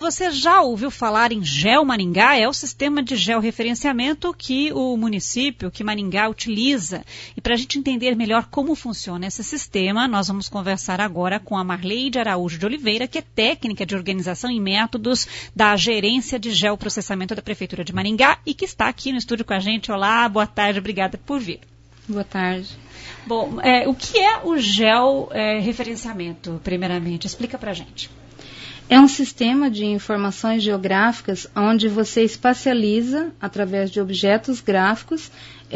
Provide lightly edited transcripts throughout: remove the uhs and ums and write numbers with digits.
Você já ouviu falar em GeoMaringá? É o sistema de georreferenciamento que o município, que Maringá utiliza. E para a gente entender melhor como funciona esse sistema, nós vamos conversar agora com a Marleide Araújo de Oliveira, que é técnica de organização e métodos da Gerência de Geoprocessamento da Prefeitura de Maringá e que está aqui no estúdio com a gente. Olá, boa tarde, obrigada por vir. Boa tarde. Bom, o que é o georreferenciamento, primeiramente? Explica para a gente. É um sistema de informações geográficas onde você espacializa, através de objetos gráficos,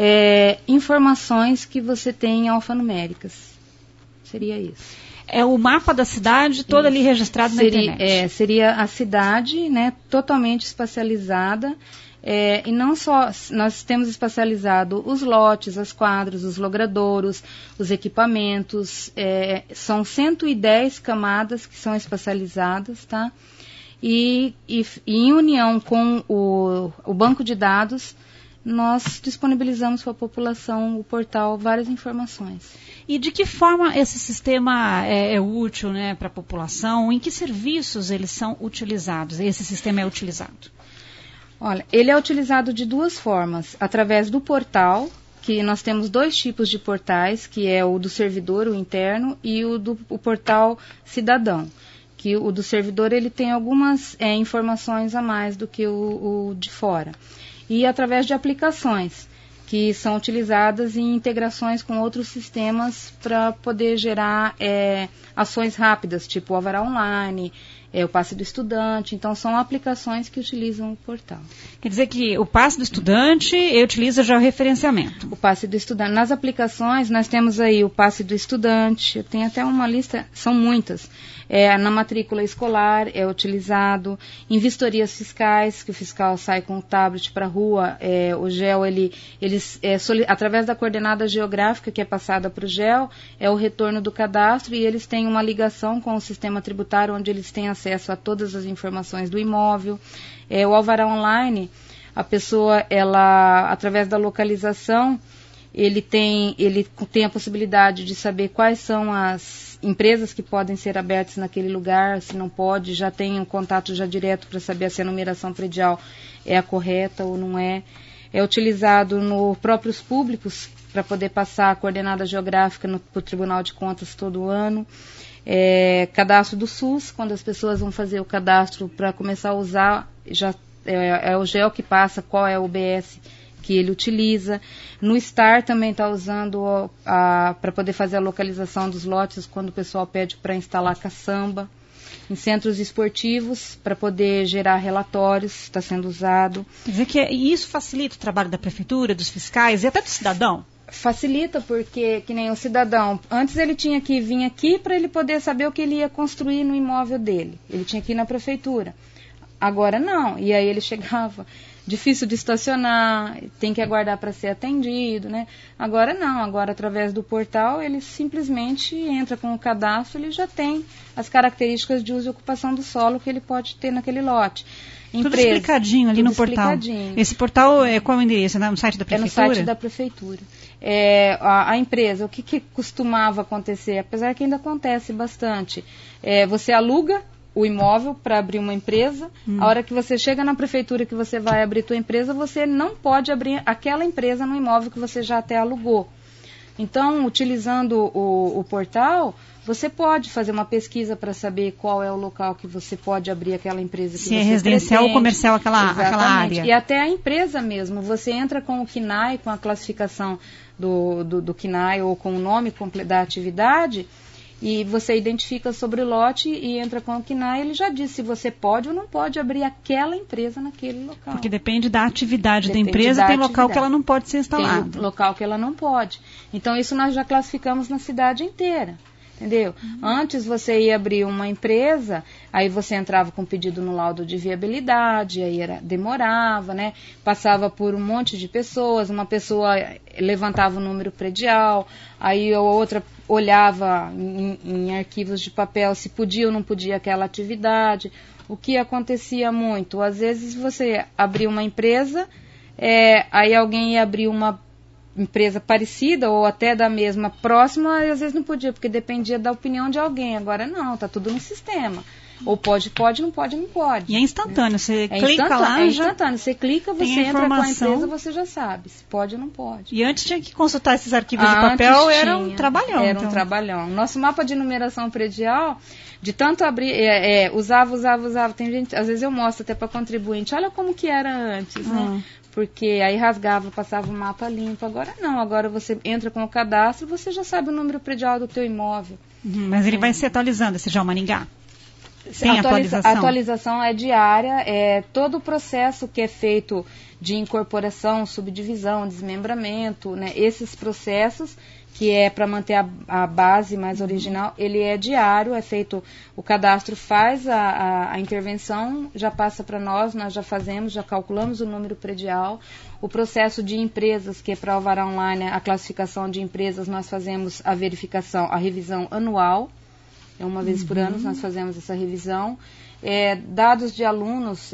informações que você tem alfanuméricas. Seria isso. É o mapa da cidade toda ali registrado na internet. Seria a cidade, né, totalmente espacializada. E não só, nós temos espacializado os lotes, as quadras, os logradouros, os equipamentos, são 110 camadas que são espacializadas, tá? E em união com o banco de dados, nós disponibilizamos para a população, o portal, várias informações. E de que forma esse sistema é útil, né, para a população? Em que serviços eles são utilizados? Esse sistema é utilizado? Olha, ele é utilizado de duas formas, através do portal, que nós temos dois tipos de portais, que é o do servidor, o interno, e o portal cidadão, que o do servidor ele tem algumas informações a mais do que o de fora. E através de aplicações, que são utilizadas em integrações com outros sistemas para poder gerar ações rápidas, tipo o Alvará Online, o Passe do Estudante. Então, são aplicações que utilizam o portal. Quer dizer que o Passe do Estudante utiliza georreferenciamento. O Passe do Estudante. Nas aplicações, nós temos aí o Passe do Estudante. Eu tenho até uma lista, são muitas. Na matrícula escolar é utilizado. Em vistorias fiscais, que o fiscal sai com o tablet para a rua, o GEO, através da coordenada geográfica que é passada para o GEO, é o retorno do cadastro e eles têm uma ligação com o sistema tributário, onde eles têm acesso a todas as informações do imóvel. O Alvará Online, a pessoa, através da localização, ele tem a possibilidade de saber quais são as empresas que podem ser abertas naquele lugar, se não pode, já tem um contato já direto para saber se a numeração predial é a correta ou não é. É utilizado nos próprios públicos para poder passar a coordenada geográfica para o Tribunal de Contas todo ano. Cadastro do SUS, quando as pessoas vão fazer o cadastro para começar a usar, já é o GEO que passa qual é o UBS que ele utiliza. No STAR também está usando para poder fazer a localização dos lotes quando o pessoal pede para instalar caçamba. Em centros esportivos, para poder gerar relatórios, está sendo usado. Quer dizer que isso facilita o trabalho da prefeitura, dos fiscais e até do cidadão? Facilita, porque, que nem o cidadão, antes ele tinha que vir aqui para ele poder saber o que ele ia construir no imóvel dele. Ele tinha que ir na prefeitura. Agora não, e aí ele chegava, difícil de estacionar, tem que aguardar para ser atendido, né? Agora não, agora através do portal ele simplesmente entra com o cadastro, ele já tem as características de uso e ocupação do solo que ele pode ter naquele lote. Tudo explicadinho ali no portal. Esse portal, qual é o endereço? No site da prefeitura? É no site da prefeitura. A empresa, o que costumava acontecer, apesar que ainda acontece bastante, você aluga o imóvel para abrir uma empresa, a hora que você chega na prefeitura que você vai abrir tua empresa, você não pode abrir aquela empresa no imóvel que você já até alugou. Então, utilizando o portal, você pode fazer uma pesquisa para saber qual é o local que você pode abrir aquela empresa que se você é residencial pretende. Ou comercial aquela área. E até a empresa mesmo, você entra com o CNAE, com a classificação do CNAE ou com o nome da atividade, e você identifica sobre o lote e entra com o CNAE, ele já diz se você pode ou não pode abrir aquela empresa naquele local. Porque depende da atividade da empresa, tem local que ela não pode ser instalada. Tem local que ela não pode. Então, isso nós já classificamos na cidade inteira. Entendeu? Antes você ia abrir uma empresa, aí você entrava com pedido no laudo de viabilidade, aí demorava, né? Passava por um monte de pessoas, uma pessoa levantava o número predial, aí a outra olhava em arquivos de papel se podia ou não podia aquela atividade. O que acontecia muito? Às vezes você abria uma empresa, aí alguém ia abrir uma empresa parecida ou até da mesma próxima, às vezes não podia, porque dependia da opinião de alguém. Agora não, está tudo no sistema. Ou pode, não pode, não pode. E é instantâneo, você clica lá... É instantâneo, você clica, você entra com a empresa, você já sabe se pode ou não pode. E antes tinha que consultar esses arquivos de papel, era um trabalhão. Era um trabalhão. Nosso mapa de numeração predial, de tanto abrir, usava. Tem gente, às vezes eu mostro até para contribuinte, olha como que era antes, né? Porque aí rasgava, passava o mapa limpo. Agora não, agora você entra com o cadastro, você já sabe o número predial do teu imóvel. Mas ele vai se atualizando, esse Geo Maringá? Tem atualização? A atualização é diária, todo o processo que é feito de incorporação, subdivisão, desmembramento, né, esses processos que é para manter a base mais original, ele é diário, é feito, o cadastro faz a intervenção, já passa para nós já fazemos, já calculamos o número predial. O processo de empresas, que é para alvará online, a classificação de empresas, nós fazemos a verificação, a revisão anual, uma vez por ano nós fazemos essa revisão. Dados de alunos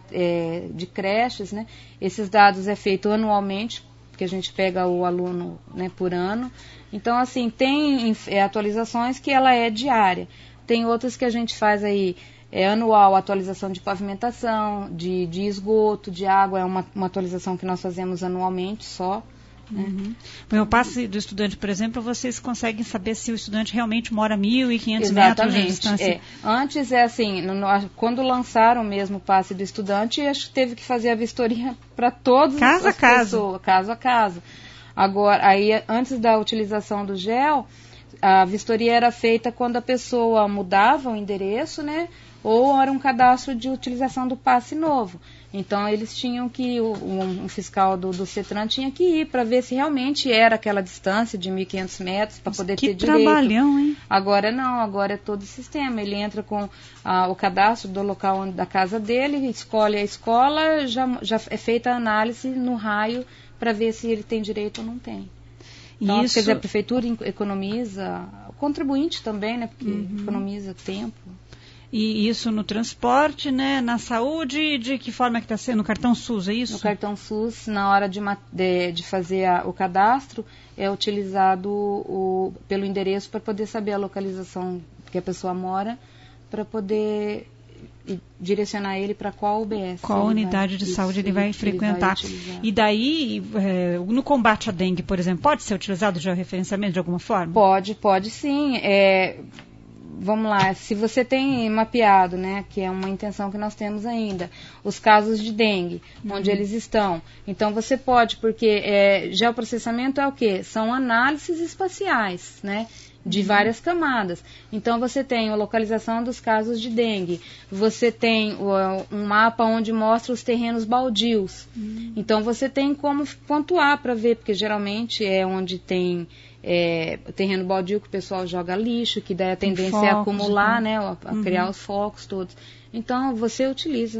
de creches, né, esses dados é feito anualmente, que a gente pega o aluno, né, por ano. Então, assim, tem atualizações que ela é diária. Tem outras que a gente faz aí anual, atualização de pavimentação, de esgoto, de água, é uma atualização que nós fazemos anualmente só. Né? No passe do estudante, por exemplo, vocês conseguem saber se o estudante realmente mora a 1.500 metros de distância? Antes quando lançaram mesmo o passe do estudante, acho que teve que fazer a vistoria para todos caso a caso. Agora, aí, antes da utilização do GEL, a vistoria era feita quando a pessoa mudava o endereço, né? Ou era um cadastro de utilização do passe novo. Então, eles tinham que, um fiscal do CETRAN tinha que ir para ver se realmente era aquela distância de 1.500 metros para poder ter direito. Que trabalhão, hein? Agora não, agora é todo o sistema. Ele entra com o cadastro do local da casa dele, escolhe a escola, já é feita a análise no raio para ver se ele tem direito ou não tem. Então, quer dizer, a prefeitura economiza, o contribuinte também, né? Porque economiza tempo. E isso no transporte, né? Na saúde, de que forma que está sendo? No cartão SUS, é isso? No cartão SUS, na hora de fazer o cadastro, é utilizado pelo endereço para poder saber a localização que a pessoa mora, para poder direcionar ele para qual UBS. Qual unidade de saúde ele vai frequentar. E daí, no combate à dengue, por exemplo, pode ser utilizado o georreferenciamento de alguma forma? Pode sim. Vamos lá, se você tem mapeado, né, que é uma intenção que nós temos ainda, os casos de dengue, onde eles estão. Então você pode, porque geoprocessamento é o quê? São análises espaciais, né? De várias camadas. Então, você tem a localização dos casos de dengue. Você tem um mapa onde mostra os terrenos baldios. Então, você tem como pontuar para ver, porque geralmente é onde tem terreno baldio que o pessoal joga lixo, que daí a tendência é acumular, né, a criar os focos todos. Então, você utiliza.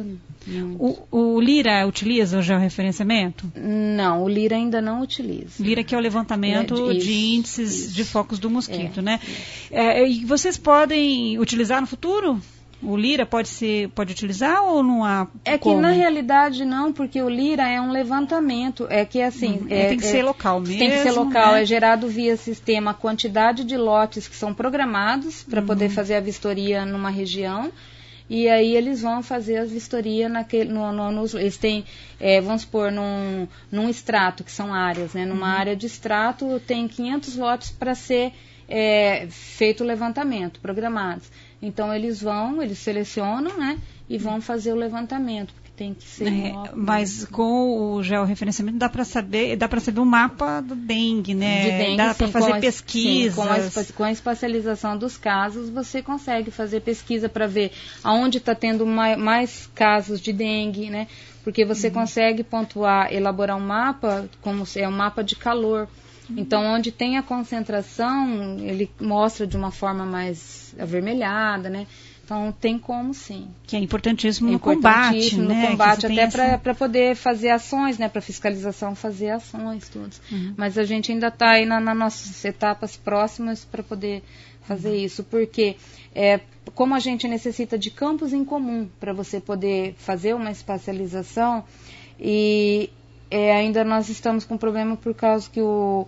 O LIRA utiliza o georreferenciamento? Não, o LIRA ainda não utiliza. LIRA que é o levantamento de índices de focos do mosquito, né? E vocês podem utilizar no futuro? O LIRA pode utilizar ou não há que na realidade não, porque o LIRA é um levantamento, que assim... tem que ser local mesmo. Tem que ser local, né? É gerado via sistema a quantidade de lotes que são programados para poder fazer a vistoria numa região. E aí eles vão fazer a vistoria eles têm, vamos supor, num extrato, que são áreas, né? Numa área de extrato tem 500 lotes para ser feito o levantamento, programados. Então eles selecionam, né? E vão fazer o levantamento, porque tem que ser... mas com o georreferenciamento dá para saber o mapa do dengue, né? De dengue, dá para fazer pesquisas. Com a espacialização dos casos, você consegue fazer pesquisa para ver aonde está tendo mais casos de dengue, né? Porque você consegue pontuar, elaborar um mapa, como é um mapa de calor. Então, onde tem a concentração, ele mostra de uma forma mais avermelhada, né? Então, tem como sim. Que é importantíssimo no combate, né? No combate, até para poder fazer ações, né? Para fiscalização fazer ações, tudo. Mas a gente ainda está aí nas nossas etapas próximas para poder fazer isso, porque como a gente necessita de campos em comum para você poder fazer uma espacialização, e ainda nós estamos com problema por causa que o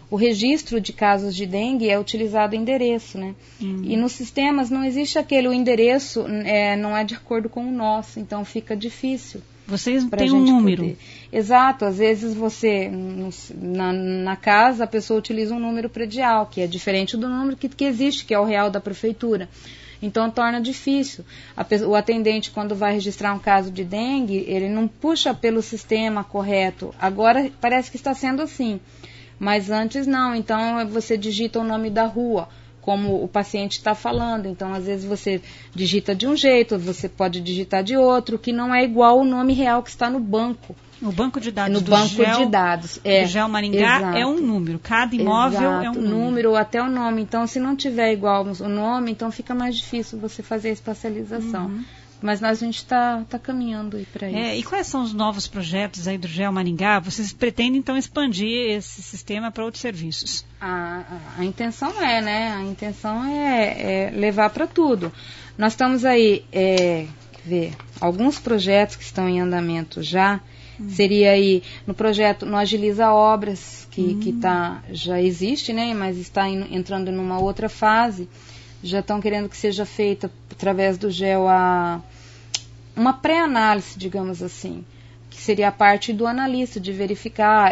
o registro de casos de dengue é utilizado endereço, né? E nos sistemas não existe o endereço não é de acordo com o nosso, então fica difícil. Vocês têm um número. Exato, às vezes você, na casa, a pessoa utiliza um número predial, que é diferente do número que existe, que é o real da prefeitura. Então torna difícil. O atendente, quando vai registrar um caso de dengue, ele não puxa pelo sistema correto. Agora parece que está sendo assim, mas antes não. Então você digita o nome da rua, como o paciente está falando. Então, às vezes, você digita de um jeito, você pode digitar de outro, que não é igual o nome real que está no banco. O banco de dados do GEL Maringá exato. É um número. Cada imóvel é um número. Ou até o nome. Então, se não tiver igual o nome, então fica mais difícil você fazer a espacialização. Mas a gente está caminhando aí para isso. E quais são os novos projetos aí do GEL Maringá? Vocês pretendem, então, expandir esse sistema para outros serviços? A intenção né? A intenção é levar para tudo. Nós estamos aí, alguns projetos que estão em andamento já. Seria aí no projeto, no Agiliza Obras, que já existe, né? Mas está entrando numa outra fase. Já estão querendo que seja feita através do GEL uma pré-análise, digamos assim, que seria a parte do analista, de verificar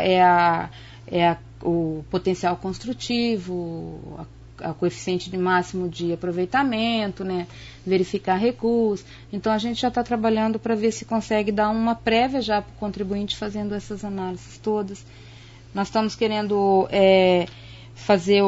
o potencial construtivo, a coeficiente de máximo de aproveitamento, né, verificar recuos. Então a gente já está trabalhando para ver se consegue dar uma prévia já para o contribuinte fazendo essas análises todas. Nós estamos querendo fazer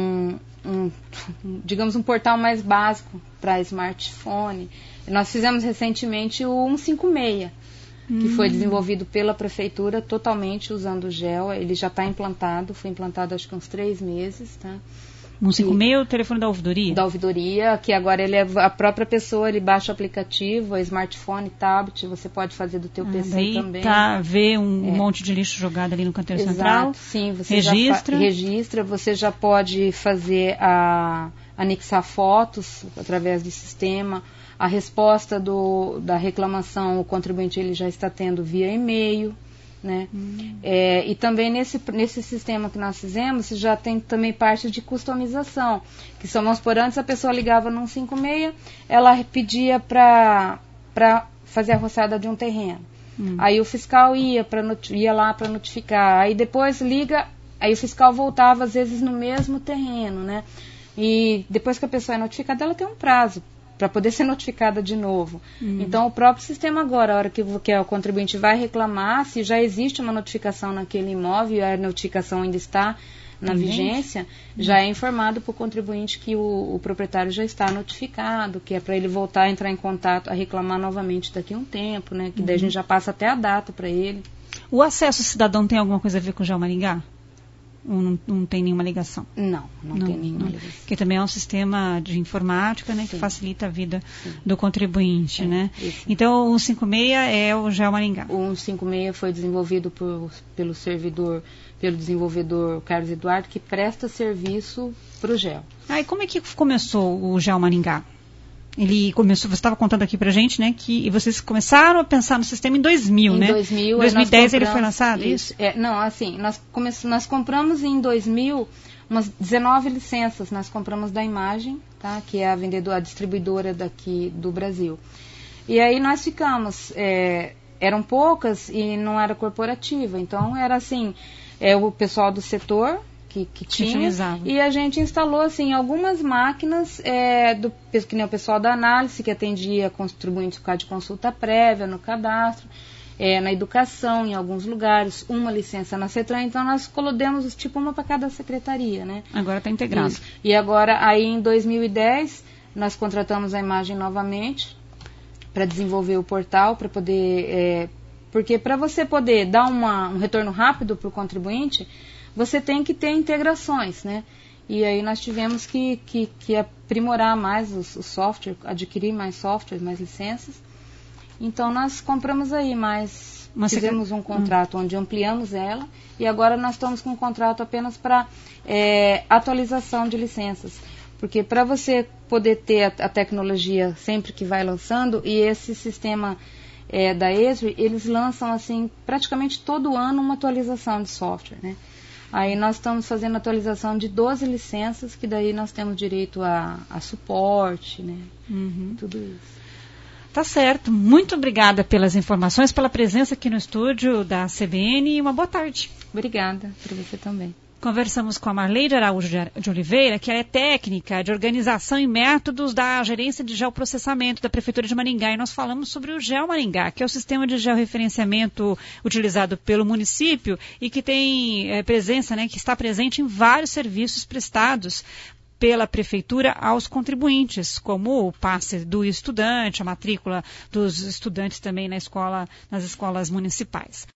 digamos, um portal mais básico para smartphone. Nós fizemos recentemente o 156, que foi desenvolvido pela prefeitura totalmente usando o GEL. Ele já está implantado, foi implantado acho que uns 3 meses, tá? 156 é o telefone da ouvidoria? Da ouvidoria, que agora ele a própria pessoa, ele baixa o aplicativo, é smartphone, tablet, você pode fazer do teu PC daí também. Vê um monte de lixo jogado ali no canteiro central. Sim, você registra. Você já pode fazer anexar fotos através do sistema. A resposta da reclamação, o contribuinte ele já está tendo via e-mail. Né? E também nesse sistema que nós fizemos, já tem também parte de customização, que vamos por antes a pessoa ligava no 156, ela pedia para fazer a roçada de um terreno. Aí o fiscal ia lá para notificar, aí depois liga, aí o fiscal voltava às vezes no mesmo terreno, né? E depois que a pessoa é notificada, ela tem um prazo para poder ser notificada de novo. Então, o próprio sistema agora, a hora que o contribuinte vai reclamar, se já existe uma notificação naquele imóvel e a notificação ainda está na vigência, já é informado para o contribuinte que o proprietário já está notificado, que é para ele voltar a entrar em contato, a reclamar novamente daqui a um tempo, né? Que daí a gente já passa até a data para ele. O acesso cidadão tem alguma coisa a ver com o GEL Maringá? Ou não tem nenhuma ligação? Não tem nenhuma ligação. Que também é um sistema de informática, né, que facilita a vida do contribuinte, né? Isso. Então, o 156 é o GEL Maringá. O 156 foi desenvolvido pelo desenvolvedor Carlos Eduardo, que presta serviço para o GEL. E como é que começou o GEL Maringá? Ele começou, você estava contando aqui pra gente, né, que vocês começaram a pensar no sistema em 2000, né? Em 2010 ele foi lançado, isso? Nós compramos em 2000 umas 19 licenças, nós compramos da Imagem, tá? Que é a distribuidora daqui do Brasil. E aí nós ficamos, eram poucas e não era corporativa, então era assim, o pessoal do setor que tinha, e a gente instalou assim algumas máquinas que nem o pessoal da análise, que atendia contribuintes por causa de consulta prévia no cadastro, na educação em alguns lugares, uma licença na CETRAN. Então nós demos tipo uma para cada secretaria, né? Agora está integrado. Isso. E agora aí em 2010 nós contratamos a Imagem novamente para desenvolver o portal, para poder porque para você poder dar um retorno rápido para o contribuinte, você tem que ter integrações, né? E aí nós tivemos que aprimorar mais o software, adquirir mais software, mais licenças. Então nós compramos aí fizemos um contrato onde ampliamos ela, e agora nós estamos com um contrato apenas para atualização de licenças. Porque para você poder ter a tecnologia sempre que vai lançando, e esse sistema da Esri, eles lançam assim praticamente todo ano uma atualização de software, né? Aí nós estamos fazendo atualização de 12 licenças, que daí nós temos direito a suporte, né? Tudo isso. Tá certo. Muito obrigada pelas informações, pela presença aqui no estúdio da CBN e uma boa tarde. Obrigada, para você também. Conversamos com a Marleide Araújo de Oliveira, que é técnica de organização e métodos da gerência de geoprocessamento da Prefeitura de Maringá. E nós falamos sobre o GeoMaringá, que é o sistema de georreferenciamento utilizado pelo município e que tem presença, né, que está presente em vários serviços prestados pela Prefeitura aos contribuintes, como o passe do estudante, a matrícula dos estudantes também nas escolas municipais.